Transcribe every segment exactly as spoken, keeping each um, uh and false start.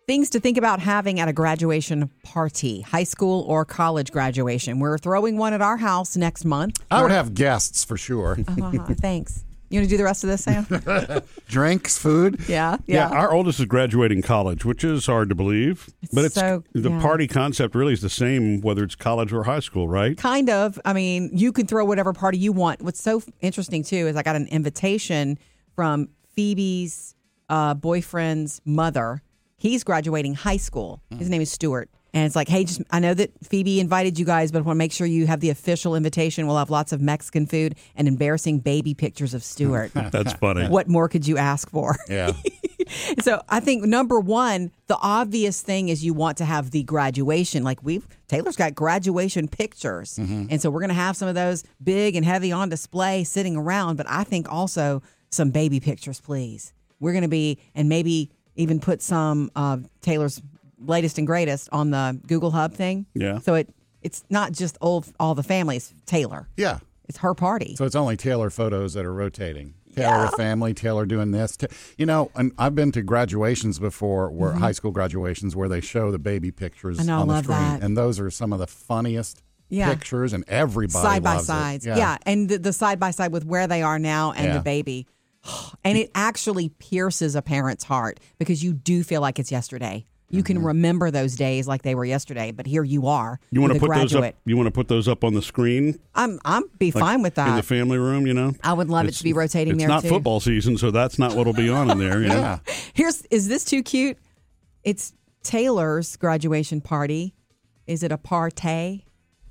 Things to think about having at a graduation party, high school or college graduation. We're throwing one at our house next month. I would have guests for sure. Uh, thanks. You want to do the rest of this, Sam? Drinks, food. Yeah, Yeah. yeah. Our oldest is graduating college, which is hard to believe. It's but it's so- the yeah. party concept really is the same whether it's college or high school, right? Kind of. I mean, you can throw whatever party you want. What's so interesting, too, is I got an invitation from Phoebe's uh, boyfriend's mother. He's graduating high school. His name is Stuart. And it's like, hey, just I know that Phoebe invited you guys, but I want to make sure you have the official invitation. We'll have lots of Mexican food and embarrassing baby pictures of Stuart. That's funny. What more could you ask for? Yeah. So I think number one, the obvious thing is you want to have the graduation. Like we've Taylor's got graduation pictures. And so we're going to have some of those big and heavy on display sitting around. But I think also some baby pictures, please. We're going to be, and maybe even put some uh, Taylor's latest and greatest on the Google Hub thing. Yeah. So it it's not just old all the families. Taylor. Yeah. It's her party. So it's only Taylor photos that are rotating. Taylor with family, Taylor doing this. Ta- You know, and I've been to graduations before, where high school graduations, where they show the baby pictures I know, I on the love screen, that. and those are some of the funniest Yeah. pictures, and everybody Side by loves it. sides. Yeah. And the, the side by side with where they are now and Yeah. the baby. And it actually pierces a parent's heart because you do feel like it's yesterday. You can remember those days like they were yesterday, but here you are. You want to with a put those up? graduate. You want to put those up on the screen, I'm I'm be like fine with that. in the family room. You know, I would love it It's- to be rotating it's there not too. football season, so that's not what'll be on in there. You know? Yeah. Here's is this too cute? It's Taylor's graduation party. Is it a partay?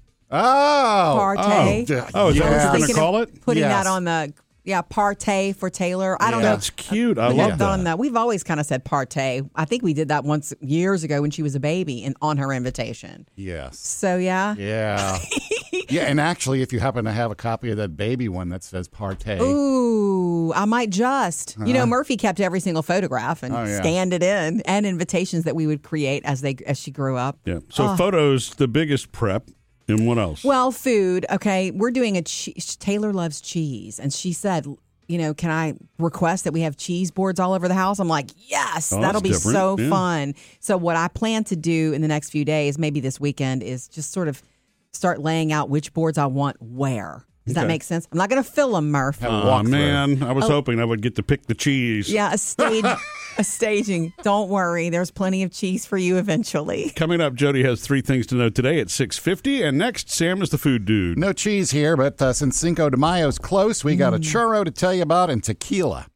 Oh. Partay. d- Oh, is that what yeah. you're going to Thinking call of it? Putting Yes. that on the yeah partay for Taylor. I don't know. That's cute. I Put love that on that. the- We've always kind of said partay. I think we did that once years ago when she was a baby and on her invitation. Yes. So yeah. Yeah. Yeah, and actually, if you happen to have a copy of that baby one that says partay, Ooh, I might just. You know, Murphy kept every single photograph and Oh, yeah. scanned it in, and invitations that we would create as they as she grew up. Yeah. So photos, the biggest prep, and what else? Well, food. Okay, we're doing a cheese. Taylor loves cheese, and she said, you know, can I request that we have cheese boards all over the house? I'm like, yes, Oh, that'll that's be different. so Yeah. fun. So what I plan to do in the next few days, maybe this weekend, is just sort of start laying out which boards I want where. Does that Okay. make sense? I'm not going to fill them, Murph. Have a Oh walkthrough. man, I was hoping I would get to pick the cheese. Yeah, a stage, a staging. Don't worry, there's plenty of cheese for you eventually. Coming up, Jody has three things to know today at six fifty, and next, Sam is the food dude. no cheese here, but uh, since Cinco de Mayo's close, we got a churro to tell you about and tequila.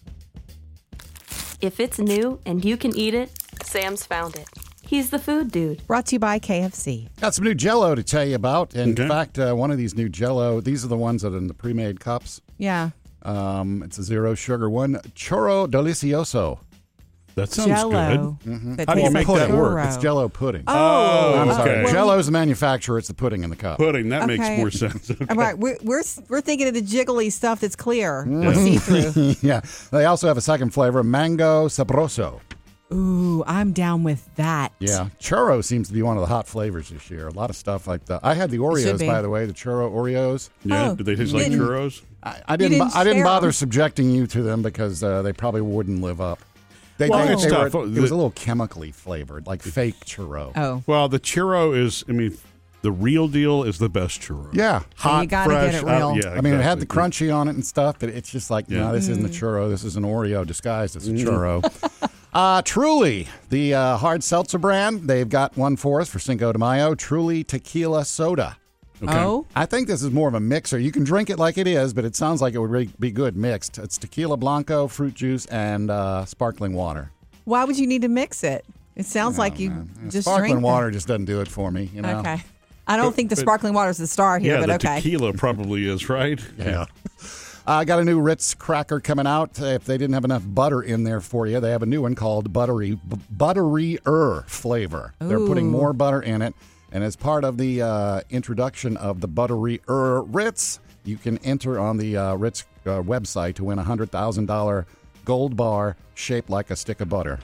If it's new and you can eat it, Sam's found it. He's the food dude. Brought to you by K F C. Got some new Jell-O to tell you about. And Okay. in fact, uh, one of these new Jell-O, these are the ones that are in the pre-made cups. Yeah, Um, it's a zero sugar one, Churro Delicioso. That sounds Jello. good. That How do you tastes make like that work? churro. It's Jell-O pudding. Oh, I'm sorry. okay. Jell-O's the manufacturer. It's the pudding in the cup. Pudding, that makes Okay. more sense. Okay. All right, we're, we're we're thinking of the jiggly stuff that's clear or see through. Yeah. They also have a second flavor, Mango Sabroso. Ooh, I'm down with that. Yeah. Churro seems to be one of the hot flavors this year. A lot of stuff like that. I had the should Oreos, be. by the way, the churro Oreos. Yeah, Oh, do they taste you like didn't- churros? I, I didn't. didn't I didn't share bother 'em. subjecting you to them because uh, they probably wouldn't live up. They, Well, they, it's they tough. were, it was a little chemically flavored, like fake churro. Oh, Well, the churro is, I mean, the real deal is the best churro. Yeah. Hot, you gotta fresh. get it out- real. yeah, I mean, it had the exactly. crunchy on it and stuff, but it's just like, Yeah. no, this isn't a Mm. churro. This is an Oreo disguised as a churro. uh, Truly, the uh, hard seltzer brand, they've got one for us for Cinco de Mayo, Truly Tequila Soda. Okay. oh, I think this is more of a mixer. You can drink it like it is, but it sounds like it would really be good mixed. It's tequila blanco, fruit juice, and uh, sparkling water. why would you need to mix it? It sounds like you just sparkling drink water just doesn't do it for me, you Them. know? Okay, I don't think the but- sparkling water is the star here, Yeah, but the okay. tequila probably is, right? Yeah. I uh, got a new Ritz cracker coming out. If they didn't have enough butter in there for you, they have a new one called Buttery B- Buttery-er flavor. They're putting Ooh. more butter in it. And as part of the uh, introduction of the Buttery-er Ritz, you can enter on the uh, Ritz uh, website to win a one hundred thousand dollars gold bar shaped like a stick of butter.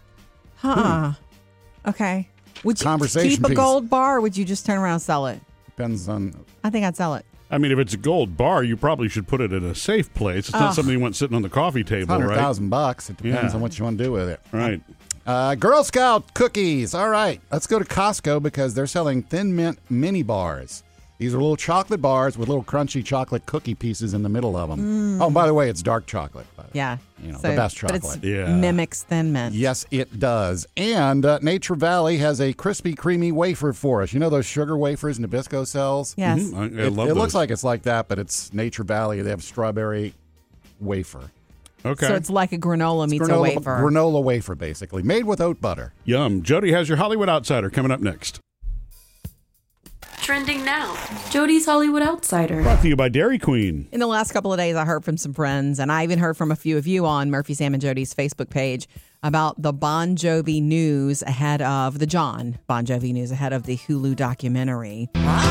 Huh. Okay. Would you Conversation keep a piece. gold bar or would you just turn around and sell it? Depends on... I think I'd sell it. I mean, if it's a gold bar, you probably should put it in a safe place. It's not something you want sitting on the coffee table, one hundred right? thousand bucks. It depends Yeah. on what you want to do with it. Right. Uh, Girl Scout cookies. All right, let's go to Costco because they're selling Thin Mint mini bars. These are little chocolate bars with little crunchy chocolate cookie pieces in the middle of them. Mm. Oh, by the way, it's dark chocolate. Yeah. You know, so, the best chocolate. But it yeah. mimics Thin Mint. Yes, it does. And uh, Nature Valley has a crispy, creamy wafer for us. You know those sugar wafers Nabisco sells? Yes. Mm-hmm. I, I It, love it those. looks like it's like that, but it's Nature Valley. They have strawberry wafer. Okay. So it's like a granola meets granola, a wafer. Granola wafer, basically, made with oat butter. Yum. Jody has your Hollywood Outsider coming up next. Trending now. Jody's Hollywood Outsider. Brought to you by Dairy Queen. In the last couple of days, I heard from some friends, and I even heard from a few of you on Murphy, Sam, and Jody's Facebook page about the Bon Jovi news ahead of the John Bon Jovi news ahead of the Hulu documentary.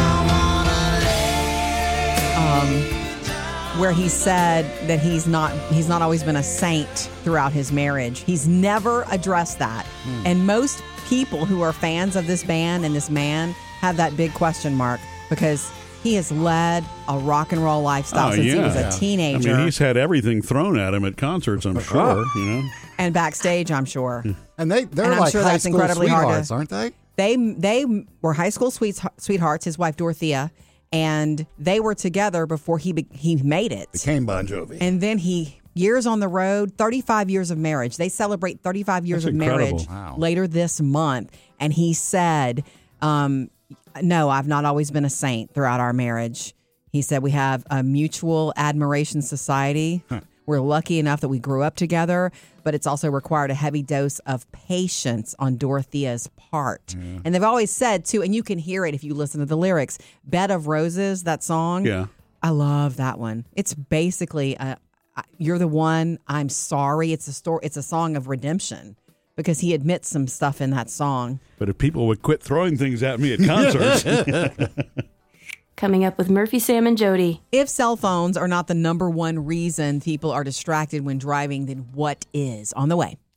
Um, where he said that he's not he's not always been a saint throughout his marriage. He's never addressed that. Hmm. And most people who are fans of this band and this man have that big question mark because he has led a rock and roll lifestyle Oh, since yeah. he was a Yeah. teenager. I mean, he's had everything thrown at him at concerts, I'm sure. You know, and backstage, I'm sure. And they, they're And I'm like sure high that's school incredibly hard to- sweethearts, aren't they? They they were high school sweets, sweethearts, his wife Dorothea, and they were together before he be, he made it. Became Bon Jovi. And then he, years on the road, thirty-five years of marriage. They celebrate thirty-five years That's of incredible. marriage Wow. later this month. And he said, um, no, I've not always been a saint throughout our marriage. He said, we have a mutual admiration society. Huh. We're lucky enough that we grew up together, but it's also required a heavy dose of patience on Dorothea's part. Yeah. And they've always said, too, and you can hear it if you listen to the lyrics, Bed of Roses, that song. yeah. I love that one. It's basically, a, you're the one, I'm sorry. It's a story. It's a song of redemption because he admits some stuff in that song. But if people would quit throwing things at me at concerts. Coming up with Murphy, Sam, and Jody. If cell phones are not the number one reason people are distracted when driving, then what is? On the way.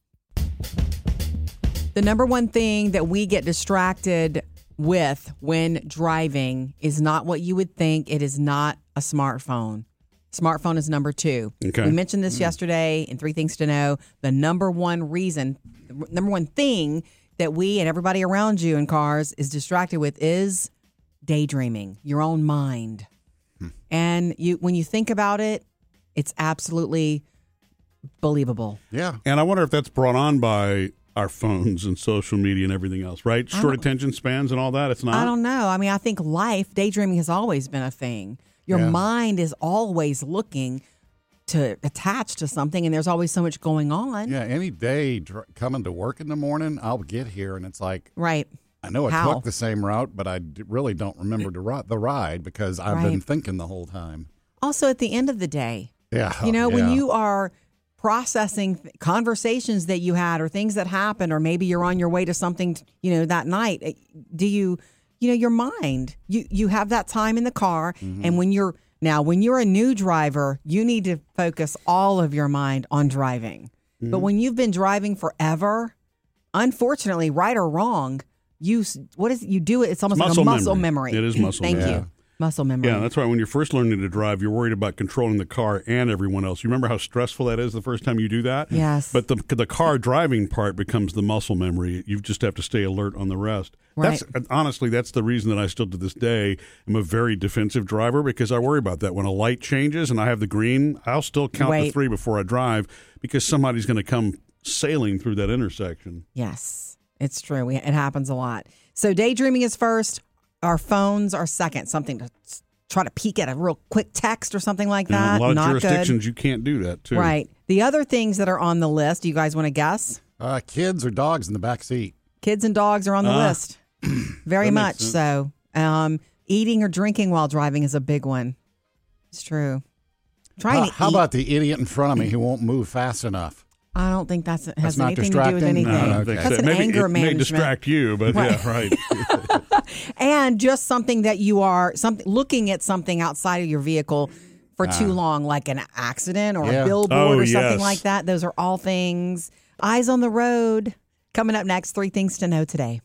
The number one thing that we get distracted with when driving is not what you would think. It is not a smartphone. Smartphone is number two. Okay. We mentioned this yesterday in Three Things to Know. The number one reason, the number one thing that we and everybody around you in cars is distracted with is daydreaming, your own mind. Hmm. And you, when you think about it, it's absolutely believable. Yeah. And I wonder if that's brought on by our phones and social media and everything else, right? Short attention spans and all that. It's not. I don't know. I mean, I think life, daydreaming has always been a thing. Your Yeah. mind is always looking to attach to something, and there's always so much going on. Yeah, any day dr- coming to work in the morning, I'll get here and it's like, Right. I know I How? took the same route, but I d- really don't remember to ri- the ride because I've been Right. thinking the whole time. Also, at the end of the day, Yeah. you know, when yeah. you are processing th- conversations that you had or things that happened, or maybe you're on your way to something, you know, that night, eh, do you, you know, your mind, you, you have that time in the car. Mm-hmm. And when you're, now, when you're a new driver, you need to focus all of your mind on driving. Mm-hmm. But when you've been driving forever, unfortunately, right or wrong, you, s- what is it? You do it, it's almost Muscle like a muscle memory. memory. It is muscle Thank memory. you. Muscle memory. Yeah, that's why when you're first learning to drive, you're worried about controlling the car and everyone else. You remember how stressful that is the first time you do that? Yes. But the the car driving part becomes the muscle memory. You just have to stay alert on the rest. Right. That's honestly, that's the reason that I still to this day am a very defensive driver because I worry about that. When a light changes and I have the green, I'll still count Wait. to three before I drive because somebody's going to come sailing through that intersection. Yes, it's true. We, it happens a lot. So daydreaming is first. Our phones are second. Something to s- try to peek at a real quick text or something like You know, that. a lot of Not jurisdictions you can't do that too. good. Right. The other things that are on the list, do you guys want to guess? Uh, kids or dogs in the back seat. Kids and dogs are on the Ah. list. Very That much makes so. Um, eating or drinking while driving is a big one. It's true. Trying How, to how eat. about the idiot in front of me who won't move fast enough? I don't think that's has not anything to do with distracting? anything. No, I Okay. don't think That's so. an Maybe anger it may management. distract you, but Right. yeah, right. And just something that you are something looking at something outside of your vehicle for too long, like an accident or Yeah. a billboard Oh, or something yes. like that. Those are all things. Eyes on the road. Coming up next, three things to know today.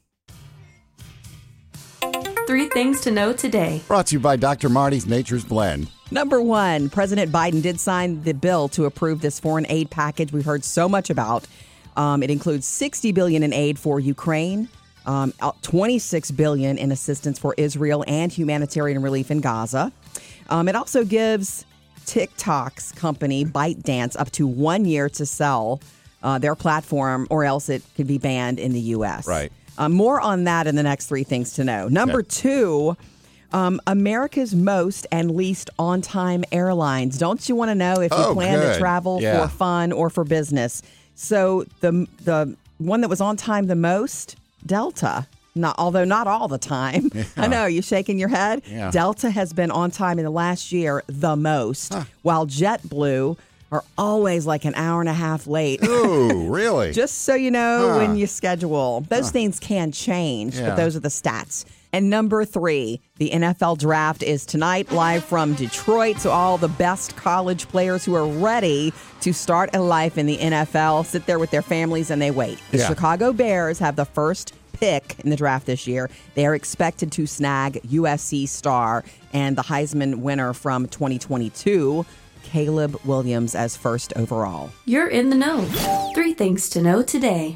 Three things to know today. Brought to you by Doctor Marty's Nature's Blend. Number one, President Biden did sign the bill to approve this foreign aid package we've heard so much about. Um, it includes sixty billion dollars in aid for Ukraine, um, twenty-six billion dollars in assistance for Israel and humanitarian relief in Gaza. Um, it also gives TikTok's company ByteDance up to one year to sell uh, their platform, or else it could be banned in the U S. Right. Uh, more on that in the next three things to know. Number Okay. two, um, America's most and least on-time airlines. Don't you want to know if you Oh, plan good. to travel Yeah. for fun or for business? So the the one that was on time the most, Delta. Not, although not all the time. I know, you're shaking your head. Yeah. Delta has been on time in the last year the most, while JetBlue are always like an hour and a half late. Ooh, really? Just so you know, Huh. when you schedule, those things can change, Yeah. but those are the stats. And number three, the N F L draft is tonight, live from Detroit. So all the best college players who are ready to start a life in the N F L sit there with their families and they wait. The Yeah. Chicago Bears have the first pick in the draft this year. They are expected to snag U S C star and the Heisman winner from twenty twenty-two, Caleb Williams, as first overall. You're in the know. Three things to know today.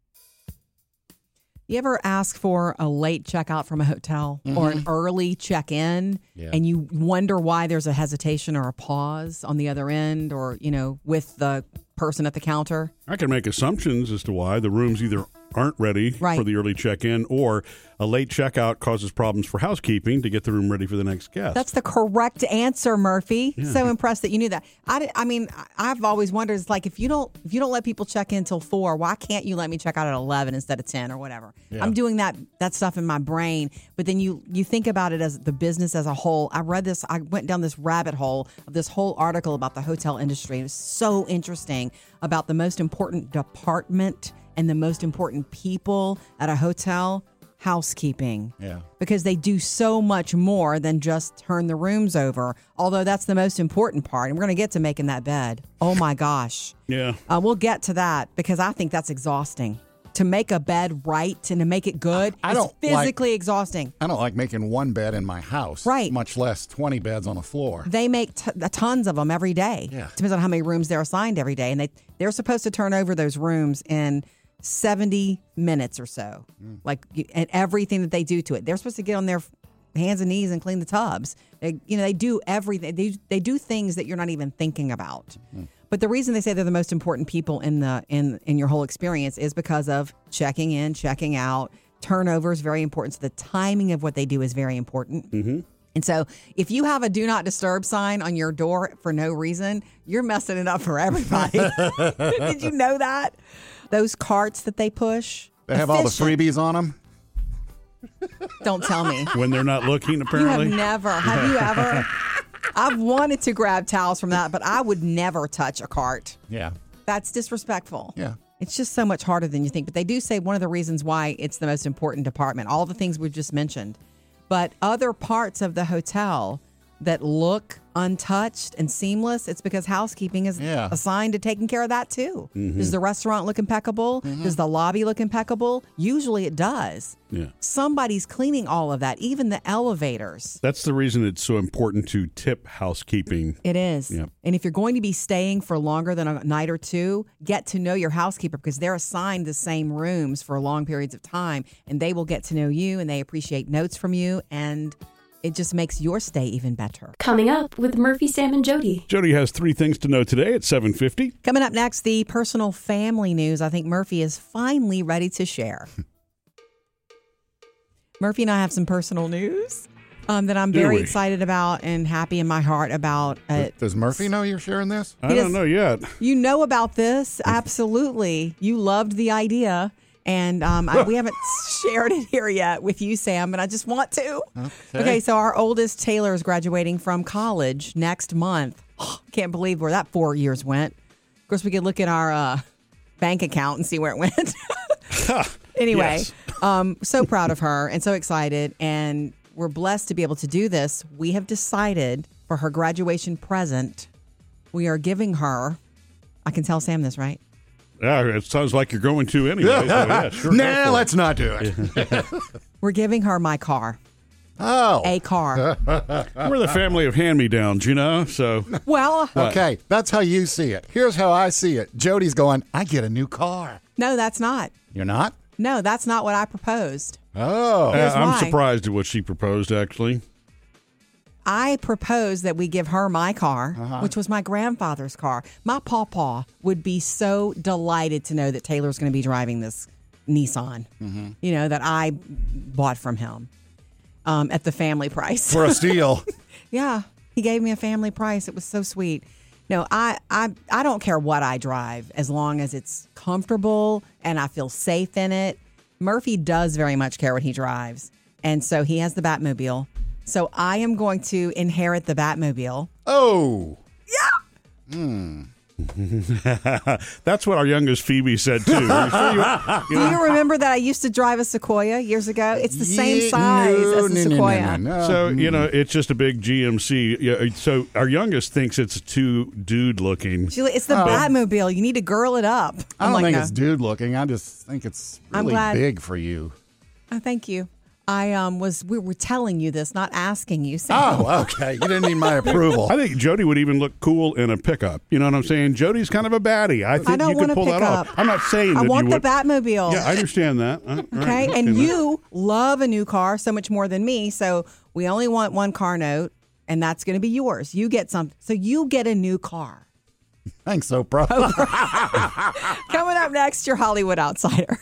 You ever ask for a late checkout from a hotel or an early check-in, Yeah. and you wonder why there's a hesitation or a pause on the other end, or, you know, with the person at the counter? I can make assumptions as to why the rooms either aren't ready Right. for the early check-in, or a late checkout causes problems for housekeeping to get the room ready for the next guest. That's the correct answer, Murphy. So impressed that you knew that. I, di- I mean, I- I've always wondered, it's like, if you don't if you don't let people check in till four, why can't you let me check out at eleven instead of ten or whatever? Yeah. I'm doing that that stuff in my brain, but then you you think about it as the business as a whole. I read this, I went down this rabbit hole of this whole article about the hotel industry. It was so interesting about the most important department and the most important people at a hotel. Housekeeping. Yeah. Because they do so much more than just turn the rooms over, although that's the most important part. And we're going to get to making that bed. Oh, my gosh. yeah. Uh, we'll get to that because I think that's exhausting. To make a bed right and to make it good I is don't physically exhausting. I don't like making one bed in my house. Right. Much less twenty beds on a floor. They make t- tons of them every day. Yeah. Depends on how many rooms they're assigned every day. And they, they're supposed to turn over those rooms in seventy minutes or so. Mm. Like, you- and everything that they do to it. They're supposed to get on their hands and knees and clean the tubs. They, you know, they do everything. They, they do things that you're not even thinking about. Mm. But the reason they say they're the most important people in the in in your whole experience is because of checking in, checking out. Turnover is very important. So the timing of what they do is very important. Mm-hmm. And so if you have a do not disturb sign on your door for no reason, you're messing it up for everybody. Did you know that? Those carts that they push. They have all the efficient. freebies on them. Don't tell me. When they're not looking, You have apparently. never. Have you ever? I've wanted to grab towels from that, but I would never touch a cart. Yeah. That's disrespectful. Yeah. It's just so much harder than you think. But they do say one of the reasons why it's the most important department, all the things we've just mentioned. But other parts of the hotel that look untouched and seamless, it's because housekeeping is Yeah. assigned to taking care of that too. Does the restaurant look impeccable? Does the lobby look impeccable? Usually it does. Yeah. Somebody's cleaning all of that, even the elevators. That's the reason it's so important to tip housekeeping. It is. Yep. And if you're going to be staying for longer than a night or two, get to know your housekeeper because they're assigned the same rooms for long periods of time and they will get to know you and they appreciate notes from you and it just makes your stay even better. Coming up with Murphy, Sam, and Jody. Jody has three things to know today at seven fifty. Coming up next, the personal family news I think Murphy is finally ready to share. Murphy and I have some personal news um, that I'm Do very we? excited about and happy in my heart about. Uh, Does Murphy know you're sharing this? I He don't does- know yet. You know about this. Absolutely. You loved the idea. And um, I, we haven't shared it here yet with you, Sam, but I just want to. Okay. okay, so our oldest Taylor is graduating from college next month. Can't believe where that four years went. Of course, we could look at our uh, bank account and see where it went. Anyway, Yes. um, so proud of her and so excited. And we're blessed to be able to do this. We have decided for her graduation present, we are giving her, I can tell Sam this, right? Yeah, it sounds like you're going to anyway. So yeah, sure, go for Nah, it. let's not do it. We're giving her my car. Oh. a car. We're the family of hand-me-downs, you know? So, Well, Okay, that's how you see it. Here's how I see it. Jody's going, I get a new car. no, that's not. You're not? No, that's not what I proposed. Oh. Here's uh, I'm why. surprised at what she proposed, actually. I proposed that we give her my car, Uh-huh. which was my grandfather's car. My pawpaw would be so delighted to know that Taylor's going to be driving this Nissan, Mm-hmm. you know, that I bought from him um, at the family price. For a steal. Yeah, he gave me a family price. It was so sweet. No, I, I, I don't care what I drive as long as it's comfortable and I feel safe in it. Murphy does very much care what he drives. And so he has the Batmobile. So I am going to inherit the Batmobile. Oh. That's what our youngest Phoebe said, too. You sure you- Do you remember that I used to drive a Sequoia years ago? It's the same Yeah, size no, as a no, no, Sequoia. no, no, no. So, you know, it's just a big G M C. Yeah, so our youngest thinks it's too dude-looking. Sheila, it's the Batmobile. You need to girl it up. Oh. I I'm don't like, think no. it's dude looking. I just think it's I'm really glad- big for you. Oh, thank you. I um was we were telling you this, not asking you. Sam. Oh, okay. You didn't need my approval. I think Jody would even look cool in a pickup. You know what I'm saying? Jody's kind of a baddie. I think I don't you want could a pull that pickup. off. I'm not saying I that want you the would. Batmobile. Yeah, I understand that. Uh, all right, Okay, I and understand that. you love a new car so much more than me, so we only want one car note, and that's going to be yours. You get some, so you get a new car. Thanks, Oprah. Coming up next, your Hollywood Outsider.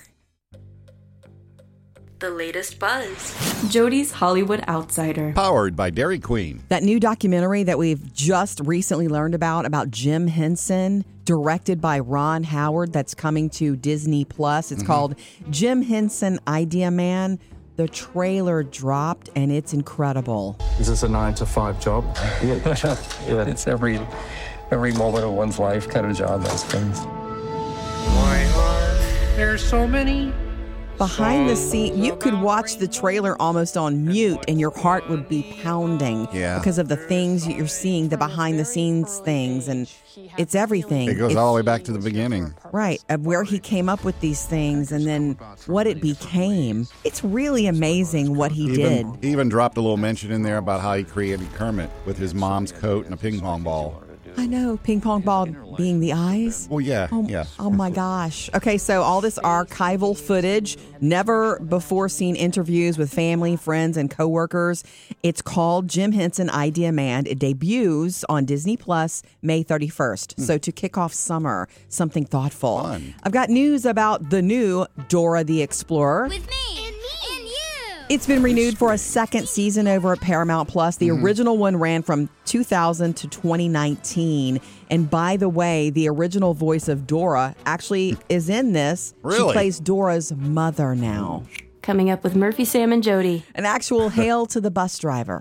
The latest buzz. Jody's Hollywood Outsider. Powered by Dairy Queen. That new documentary that we've just recently learned about, about Jim Henson, directed by Ron Howard, that's coming to Disney Plus. It's called Jim Henson Idea Man. The trailer dropped, and it's incredible. Is this a nine to five job? Yeah, yeah, it's every every moment of one's life kind of job, I suppose. Why are there so many? Behind the scene, you could watch the trailer almost on mute and your heart would be pounding Yeah. because of the things that you're seeing, the behind the scenes things, and it's everything. It goes It's- all the way back to the beginning. Right, of where he came up with these things and then what it became. It's really amazing what he did. Even, he even dropped a little mention in there about how he created Kermit with his mom's coat and a ping pong ball. I know, ping pong ball being the eyes. Well, yeah, Oh, yeah. oh my gosh. Okay, so all this archival footage, never before seen interviews with family, friends, and coworkers. It's called Jim Henson Idea Man. It debuts on Disney Plus May thirty-first. So to kick off summer, something thoughtful. Fun. I've got news about the new Dora the Explorer. With me. And me. And you. It's been renewed for a second season over at Paramount Plus. The original one ran from two thousand to twenty nineteen. And by the way, the original voice of Dora actually is in this. Really? She plays Dora's mother now. Coming up with Murphy, Sam, and Jody. An actual hail to the bus driver.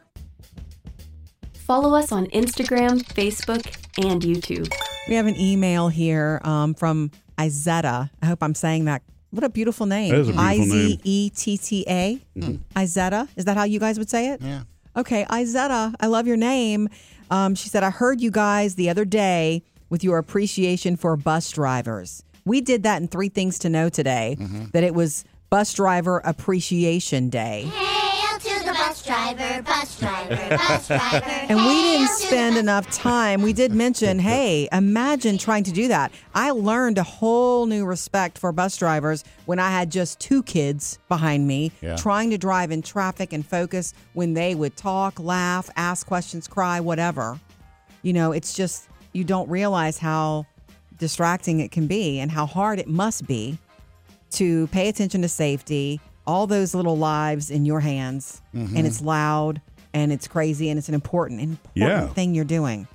Follow us on Instagram, Facebook, and YouTube. We have an email here um, from Izetta. I hope I'm saying that. What a beautiful name. That is a beautiful I name. Z E T T A. Izetta. Is that how you guys would say it? Yeah. Okay, Izetta, I love your name. Um, she said, I heard you guys the other day with your appreciation for bus drivers. We did that in Three Things to Know today, that it was Bus Driver Appreciation Day. Hail to the bus driver, bus driver, bus driver. And we didn't spend enough time. We did mention, hey, imagine trying to do that. I learned a whole new respect for bus drivers when I had just two kids behind me Yeah. trying to drive in traffic and focus when they would talk, laugh, ask questions, cry, whatever. You know, it's just, you don't realize how distracting it can be and how hard it must be to pay attention to safety, all those little lives in your hands, and it's loud and it's crazy and it's an important, important Yeah. thing you're doing.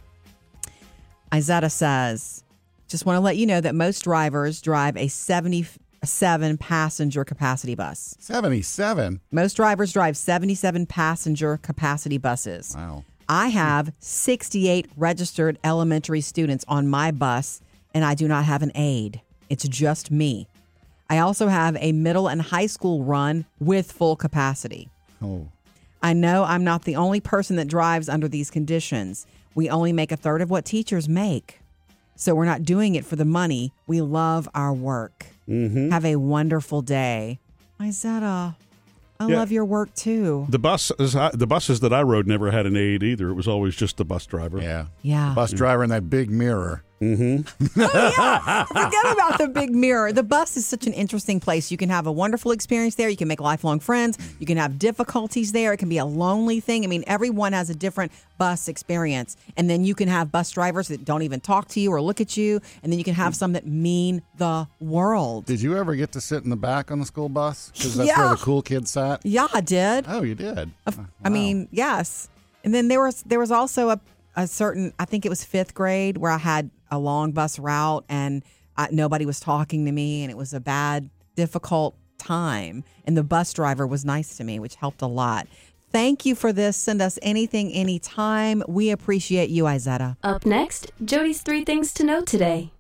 Izetta says, just want to let you know that most drivers drive a seventy-seven passenger capacity bus. seventy-seven. Most drivers drive seventy-seven passenger capacity buses. Wow. I have sixty-eight registered elementary students on my bus, and I do not have an aide. It's just me. I also have a middle and high school run with full capacity. Oh. I know I'm not the only person that drives under these conditions. We only make a third of what teachers make. So we're not doing it for the money. We love our work. Have a wonderful day. Izetta, I Yeah. love your work too. The bus, the buses that I rode never had an aide either. It was always just the bus driver. Yeah. Yeah. Bus driver in that big mirror. Forget about the big mirror. The bus is such an interesting place. You can have a wonderful experience there. You can make lifelong friends. You can have difficulties there. It can be a lonely thing. I mean, everyone has a different bus experience. And then you can have bus drivers that don't even talk to you or look at you. And then you can have some that mean the world. Did you ever get to sit in the back on the school bus? Because that's Yeah. where the cool kids sat. Yeah, I did. Oh, you did. Of- Wow. I mean, yes. And then there was there was also a, a certain, I think it was fifth grade, where I had a long bus route and I, nobody was talking to me, and it was a bad, difficult time. And the bus driver was nice to me, which helped a lot. Thank you for this. Send us anything, anytime. We appreciate you, Izetta. Up next, Jody's three things to know today.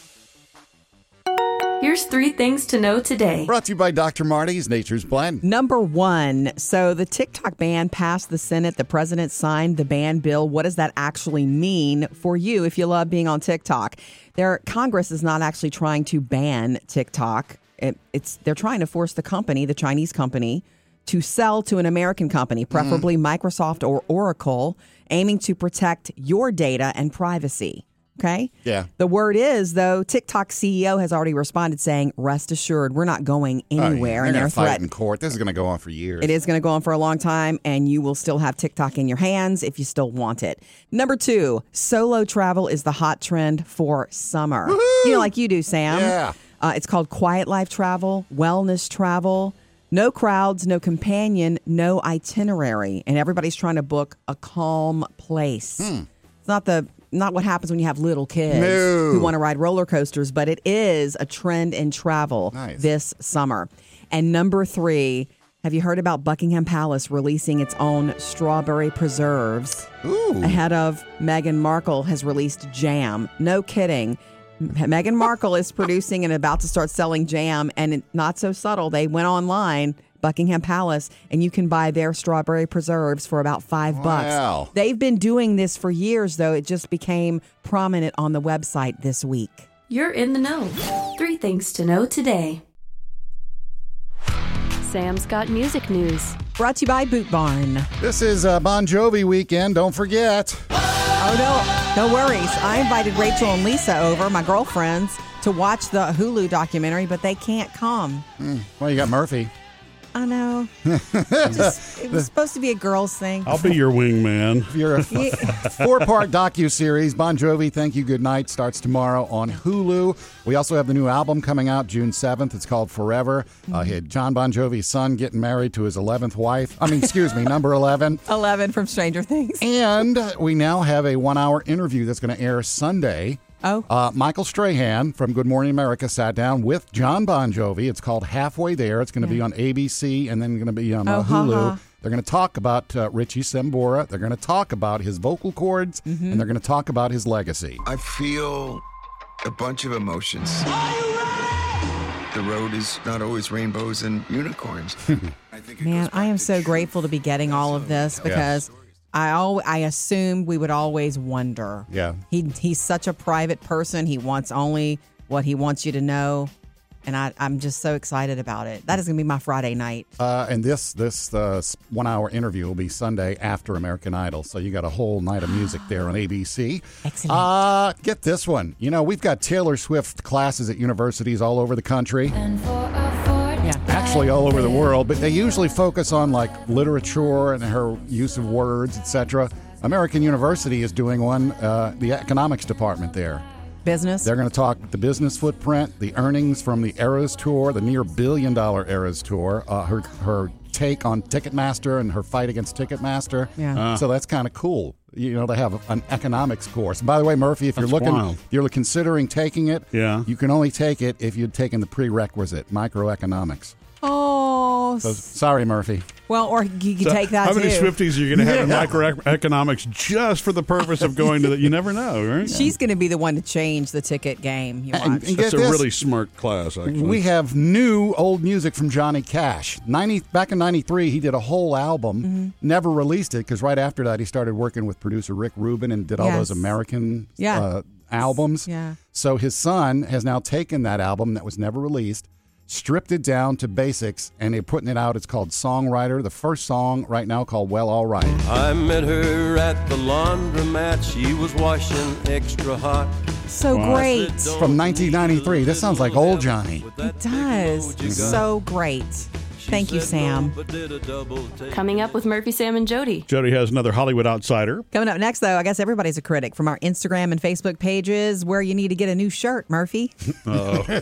Here's three things to know today. Brought to you by Doctor Marty's Nature's Blend. Number one, so the TikTok ban passed the Senate. The president signed the ban bill. What does that actually mean for you if you love being on TikTok? Their Congress is not actually trying to ban TikTok. It, it's they're trying to force the company, the Chinese company, to sell to an American company, preferably mm. Microsoft or Oracle, aiming to protect your data and privacy. Okay? Yeah. The word is, though, TikTok C E O has already responded saying, rest assured, we're not going anywhere. Oh, yeah. They're and going they're to fight threatening. in court. This is going to go on for years. It is going to go on for a long time, and you will still have TikTok in your hands if you still want it. Number two, solo travel is the hot trend for summer. Woo-hoo! You know, like you do, Sam. Yeah. Uh, it's called quiet life travel, wellness travel. No crowds, no companion, no itinerary. And everybody's trying to book a calm place. Hmm. It's not the not what happens when you have little kids No. who want to ride roller coasters, but it is a trend in travel Nice. this summer. And number three, have you heard about Buckingham Palace releasing its own strawberry preserves? Ooh. Ahead of Meghan Markle has released jam. No kidding. Meghan Markle is producing and about to start selling jam, and it, not so subtle. They went online, Buckingham Palace, and you can buy their strawberry preserves for about five bucks. Wow. They've been doing this for years, though. It just became prominent on the website this week. You're in the know. Three things to know today. Sam's got music news. Brought to you by Boot Barn. This is uh, Bon Jovi weekend. Don't forget. Oh, no, no worries. I invited Rachel and Lisa over, my girlfriends, to watch the Hulu documentary, but they can't come. Mm. Well, you got Murphy. I know. Just, it was supposed to be a girls' thing. I'll be your wingman. You're a four-part docu-series, Bon Jovi, Thank You, Good Night, starts tomorrow on Hulu. We also have the new album coming out June seventh. It's called Forever. Uh, he had John Bon Jovi's son getting married to his eleventh wife. I mean, excuse me, number eleven. eleven from Stranger Things. And we now have a one-hour interview that's going to air Sunday. Oh. Uh, Michael Strahan from Good Morning America sat down with John Bon Jovi. It's called Halfway There. It's going to Yeah. be on A B C and then going to be on uh, Oh, ha, Hulu. ha. They're going to talk about uh, Richie Sambora. They're going to talk about his vocal cords, Mm-hmm. and they're going to talk about his legacy. I feel a bunch of emotions. The road is not always rainbows and unicorns. I think it Man, goes I am back to so truth. grateful to be getting all of this because I al- I assumed we would always wonder. Yeah. He he's such a private person. He wants only what he wants you to know. And I, I'm just so excited about it. That is going to be my Friday night. Uh, and this this uh, one-hour interview will be Sunday after American Idol. So you got a whole night of music there on A B C. Excellent. Uh, get this one. You know, we've got Taylor Swift classes at universities all over the country. Yeah. Actually all over the world, but they usually focus on like literature and her use of words, et cetera. American University is doing one, uh, the economics department there. Business. They're going to talk the business footprint, the earnings from the Eras Tour, the near billion dollar Eras Tour, uh, her her take on Ticketmaster and her fight against Ticketmaster. Yeah. Uh. So that's kind of cool. You know, they have an economics course. By the way, Murphy, if you're That's looking, wild. if you're considering taking it, Yeah. you can only take it if you'd taken the prerequisite, microeconomics. Oh, So, sorry, Murphy. well, or you can So take that How too. many Swifties are you going to have Yeah. in microeconomics just for the purpose of going to the... You never know, right? She's going to be the one to change the ticket game. You And- watch. and That's get a this. really smart class, actually. We have new old music from Johnny Cash. ninety back in ninety-three, he did a whole album. Mm-hmm. Never released it because right after that, he started working with producer Rick Rubin and did all Yes. those American Yeah. uh, albums. Yeah. So his son has now taken that album that was never released, stripped it down to basics, and they're putting it out. It's called Songwriter. The first song right now called Well, All Right. I met her at the laundromat. She was washing extra hot. So great. From nineteen ninety-three. This sounds like old Johnny. It does. So great. Thank you, Sam. Coming up with Murphy, Sam, and Jody. Jody has another Hollywood Outsider. Coming up next, though, I guess everybody's a critic from our Instagram and Facebook pages where you need to get a new shirt, Murphy. Uh-oh.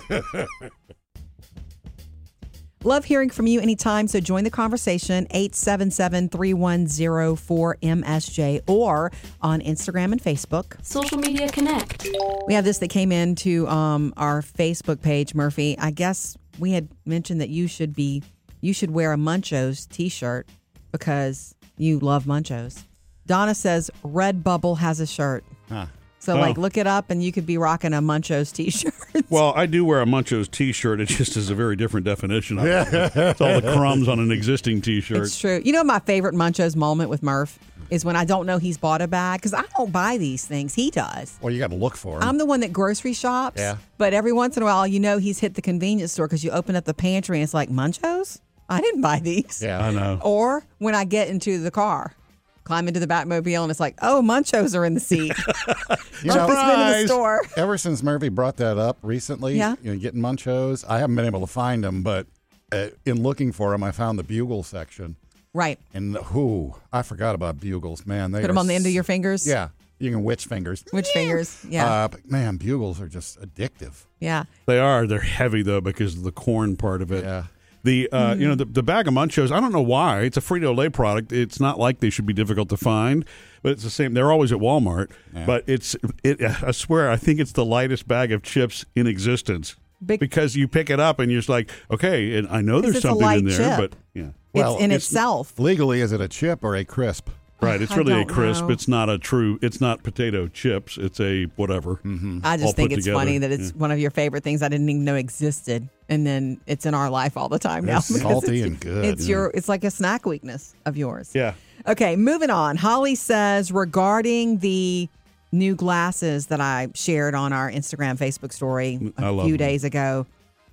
Love hearing from you anytime, so join the conversation, eight seven seven, three one zero, four M S J, or on Instagram and Facebook. Social Media Connect. We have this that came into um, our Facebook page, Murphy. I guess we had mentioned that you should be, you should wear a Munchos t-shirt because you love Munchos. Donna says Redbubble has a shirt. Huh. So, Oh. like, look it up, and you could be rocking a Munchos t-shirt. Well, I do wear a Munchos T-shirt. It just is a very different definition of it. It's all the crumbs on an existing T-shirt. It's true. You know, my favorite Munchos moment with Murph is when I don't know he's bought a bag, because I don't buy these things. He does. Well, you got to look for him. I'm the one that grocery shops. Yeah. But every once in a while, you know he's hit the convenience store because you open up the pantry and it's like, Munchos? I didn't buy these. Yeah. I know. Or when I get into the car, climb into the Batmobile and it's like, oh, Munchos are in the seat. You Murphy's know, been in the store. ever since Murphy brought that up recently, Yeah. you know, getting Munchos, I haven't been able to find them, but uh, in looking for them, I found the Bugle section. Right. And who? I forgot about Bugles, man. They Put them are on the end of s- your fingers? Yeah. You can witch fingers. Which fingers? Yeah. Uh, but man, Bugles are just addictive. yeah. They are. They're heavy, though, because of the corn part of it. Yeah. The uh, Mm-hmm. you know the, the bag of Munchos, I don't know why. It's a Frito-Lay product. It's not like they should be difficult to find, but it's the same. They're always at Walmart. Yeah. But it's it. I swear, I think it's the lightest bag of chips in existence. Big- because you pick it up and you're just like, okay, and I know there's it's a something light in there, chip. but yeah, Well, it's in it's- itself. Legally, is it a chip or a crisp? right. It's I really a don't crisp. know. It's not a true. It's not potato chips. It's a whatever. Mm-hmm. I all just think put it's together. funny that it's Yeah. one of your favorite things I didn't even know existed, and then it's in our life all the time now. It's because salty it's, and good. It's your. It's like a snack weakness of yours. Yeah. Okay, moving on. Holly says regarding the new glasses that I shared on our Instagram, Facebook story I a love few them. days ago.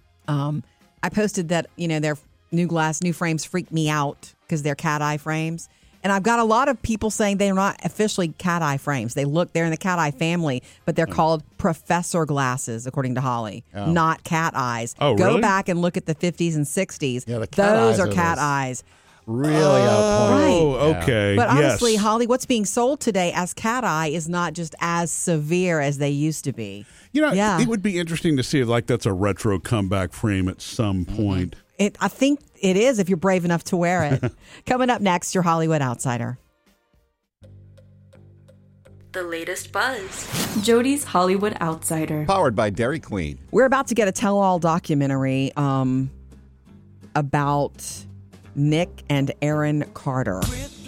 Um, I posted that you know their new glass, new frames freak me out because they're cat eye frames. And I've got a lot of people saying they're not officially cat eye frames. They look, they're in the cat eye family, but they're called professor glasses, according to Holly, not cat eyes. Oh, Go really? back and look at the fifties and sixties. Yeah, the cat Those eyes are are cat those- eyes. Really out point. Oh, Yeah. okay. But honestly, yes. Holly, what's being sold today as cat eye is not just as severe as they used to be. You know, Yeah. it would be interesting to see if like that's a retro comeback frame at some Mm-hmm. point. It, I think it is if you're brave enough to wear it. Coming up next, your Hollywood Outsider. The latest buzz. Jody's Hollywood Outsider. Powered by Dairy Queen. We're about to get a tell-all documentary um, about Nick and Aaron Carter.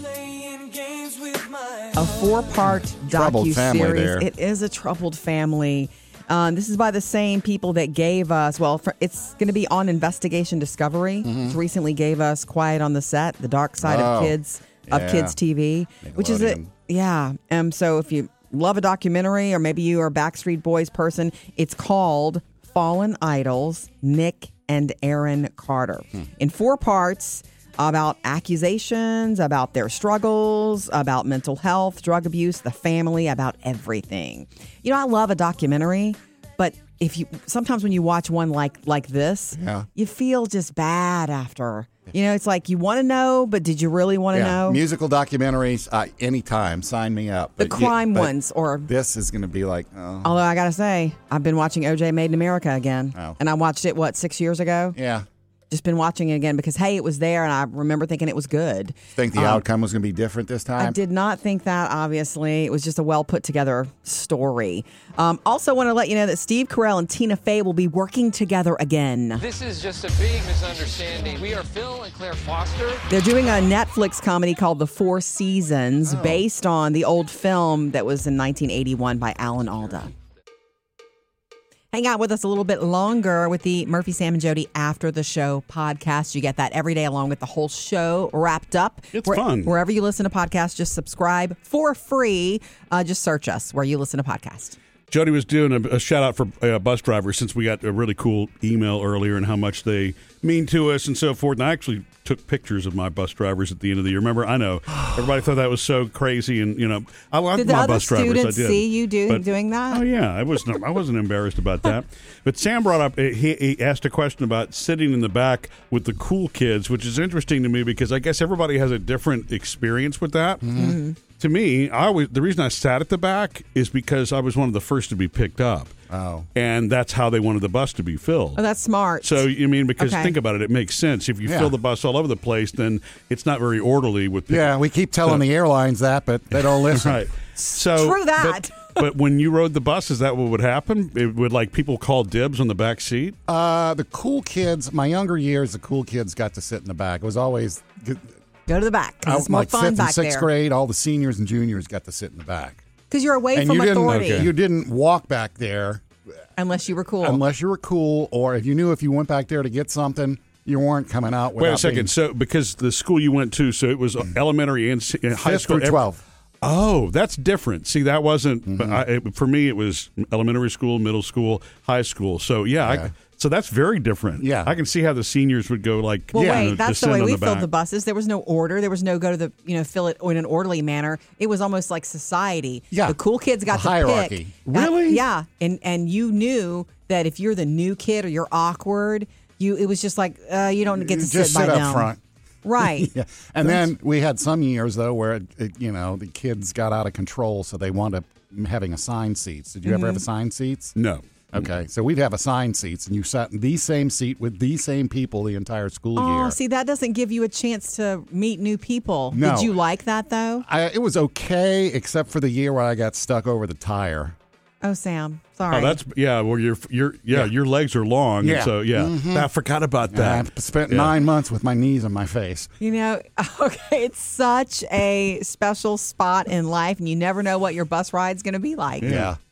A four-part Troubled family docuseries. there. It is a troubled family. Um, this is by the same people that gave us, well, for, it's going to be on Investigation Discovery. It's recently gave us Quiet on the Set, The Dark Side Oh, of Kids, of yeah. Kids T V, which is a, Nickelodeon. yeah. Um, so if you love a documentary or maybe you are a Backstreet Boys person, it's called Fallen Idols, Nick and Aaron Carter. In four parts about accusations, about their struggles, about mental health, drug abuse, the family, about everything. You know, I love a documentary, but if you sometimes when you watch one like like this, Yeah. you feel just bad after. You know, it's like you want to know, but did you really want to Yeah. know? Musical documentaries, uh, anytime. Sign me up. The But you- crime but ones, or This is going to be like, oh, although I gotta say, I've been watching O J Made in America again, Oh. and I watched it what six years ago. yeah. Just been watching it again because hey, it was there, and I remember thinking it was good. Think the Um, outcome was going to be different this time? I did not think that, obviously. It was just a well put together story. Um, also, want to let you know that Steve Carell and Tina Fey will be working together again. This is just a big misunderstanding. We are Phil and Claire Foster. They're doing a Netflix comedy called The Four Seasons based on the old film that was in nineteen eighty-one by Alan Alda. Hang out with us a little bit longer with the Murphy, Sam, and Jody After the Show podcast. You get that every day along with the whole show wrapped up. It's fun. Wherever you listen to podcasts, just subscribe for free. Uh, just search us where you listen to podcasts. Jody was doing a, a shout out for uh, bus drivers since we got a really cool email earlier and how much they mean to us and so forth. And I actually took pictures of my bus drivers at the end of the year. Remember, I know everybody thought that was so crazy, and you know, I love did my the bus other drivers. I students did. see you do, But- doing that? Oh yeah, I wasn't. I wasn't embarrassed about that. But Sam brought up. He, he asked a question about sitting in the back with the cool kids, which is interesting to me because I guess everybody has a different experience with that. Mm-hmm. To me, I always the reason I sat at the back is because I was one of the first to be picked up. Oh. And that's how they wanted the bus to be filled. Oh, that's smart. So, you mean, because Okay. think about it, it makes sense. If you Yeah. fill the bus all over the place, then it's not very orderly with people. Yeah, we keep telling So- the airlines that, but they don't listen. Right. So, True that. But, but when you rode the bus, is that what would happen? It would, like, people call dibs on the back seat? Uh, the cool kids, my younger years, the cool kids got to sit in the back. It was always Go to the back. 'Cause it's out more like fun fifth and back sixth there. grade. All the seniors and juniors got to sit in the back. Because you're away And from you didn't, authority. Okay. you didn't walk back there Unless you were cool. unless you were cool, or if you knew if you went back there to get something, you weren't coming out. Wait a without second. being So, because the school you went to, so it was elementary and, se- and high fifth school. through twelfth. Oh, that's different. See, that wasn't Mm-hmm. but I, it, for me. It was elementary school, middle school, high school. So yeah, Yeah. I, so that's very different. Yeah. I can see how the seniors would go like. Well, you know, wait, that's the descend way on we the filled back. the buses. There was no order. There was no go to the, you know, fill it in an orderly manner. It was almost like society. Yeah. The cool kids got A to hierarchy. pick. Really? Uh, yeah. And and you knew that if you're the new kid or you're awkward, you it was just like, uh, you don't get to Just sit sit by up them. front. Right. Yeah. And then we had some years though where it, it, you know the kids got out of control, so they wound up having assigned seats. Did you ever have assigned seats? No. Okay, so we'd have assigned seats, and you sat in the same seat with the same people the entire school Oh, year. see, that doesn't give you a chance to meet new people. No. Did you like that though? I, it was okay, except for the year where I got stuck over the tire. Oh, Sam, sorry. Oh, that's yeah. Well, your your yeah, Yeah. your legs are long, Yeah. and so yeah. I forgot about that. I spent Yeah. nine months with my knees on my face. You know, okay, it's such a special spot in life, and you never know what your bus ride's going to be like. Yeah.